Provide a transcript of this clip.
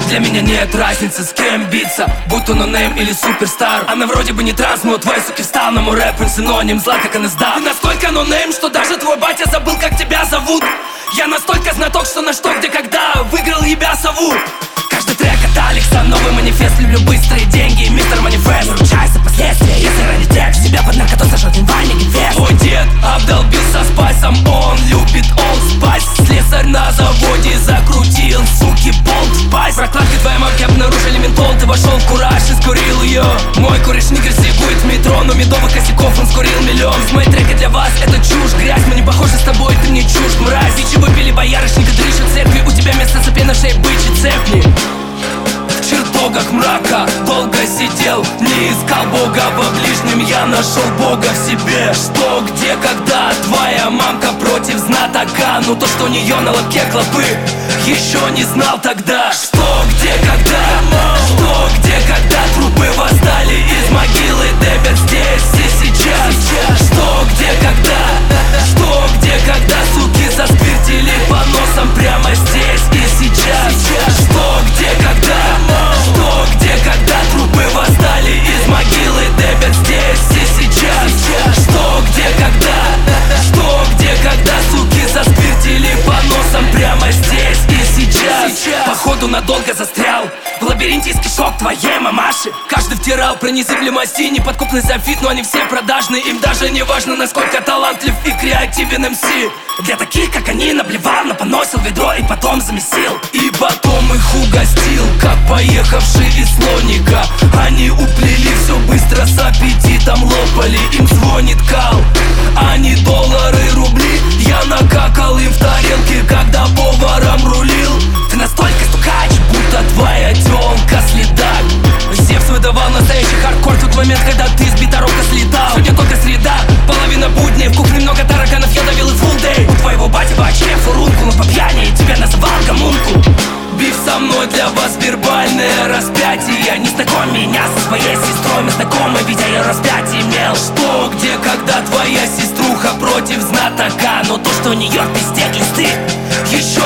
Для меня нет разницы, с кем биться, будь то нонейм или суперстар. Она вроде бы не транс, но у твоей суки встал. На мой рэп синоним зла, как НСДА. Ты настолько нонейм, что даже твой батя забыл, как тебя зовут. Я настолько знаток, что на что, где, когда выиграл ебя сову. Каждый трек от Алекса, новый манифест. Люблю быстрые деньги, мистер манифест. Не ручаюсь за последствия, если ранит текст. Себя под наркотой сожжет инвайник инвест. Твой дед обдолбился спайсом, он любит Old Spice. Слесарь на заводе закрутил, суки, болт в пасть. Прокладки твоей мамки обнаружили ментол. Ты вошел в кураж и скурил ее. Мой кореш нигер сигует в метро, но медовых косяков он скурил миллион. Мои треки для вас это чушь, грязь. Мы не похожи с тобой, ты мне чушь, мразь. Бичи выпили боярышника, дрыщут церкви. У тебя место цепи на шее, бычий цепни. В чертогах мрака долго сидел, не искал Бога во ближнем, я нашел Бога в себе. Что, где, когда твоя мамка против знатока, ну то, что у нее на лобке клопы, еще не знал тогда. Что, где, когда, что, где, когда трупы восстали из могилы, Дэвид здесь и сейчас. Что, где, когда, что, где, когда суки заспиртили по носам прямо здесь и сейчас. Что, где, когда, что, где, когда трупы восстали из могилы, Дэвид здесь и сейчас. Что, где, когда, что, где, когда суки заспиртили по носам прямо здесь и сейчас. Походу надолго застрял в лабиринте из кишок твоей мамаши. Каждый втирал про незыблемости, неподкупный зафит, но они все продажные. Им даже не важно, насколько талантлив и креативен МС. Для таких, как они, наплевал, поносил ведро и потом замесил. И потом их угостил, как поехавший из слоника. Они уплели все быстро, с аппетитом лопали. Им звонит кал, они доллары, рубли. Я накакал им в тарелке, когда поваром рулил. Ты настолько стукач, будто твоя тёлка следак. Зевс выдавал настоящий хардкор в тот момент, когда ты с биторока слетал. Сегодня только среда, половина будней. В кухне много тараканов, я давил и full day. У твоего бати вообще фурунку, но по пьяни тебя называл гомункул. Биф со мной для вас вербальное распятие. Не знакомь меня со своей сестрой, мы знакомы, ведь я ее распять имел. Что, где, когда твоя сеструха против знатока, но то, что у нее в пизде глисты, еще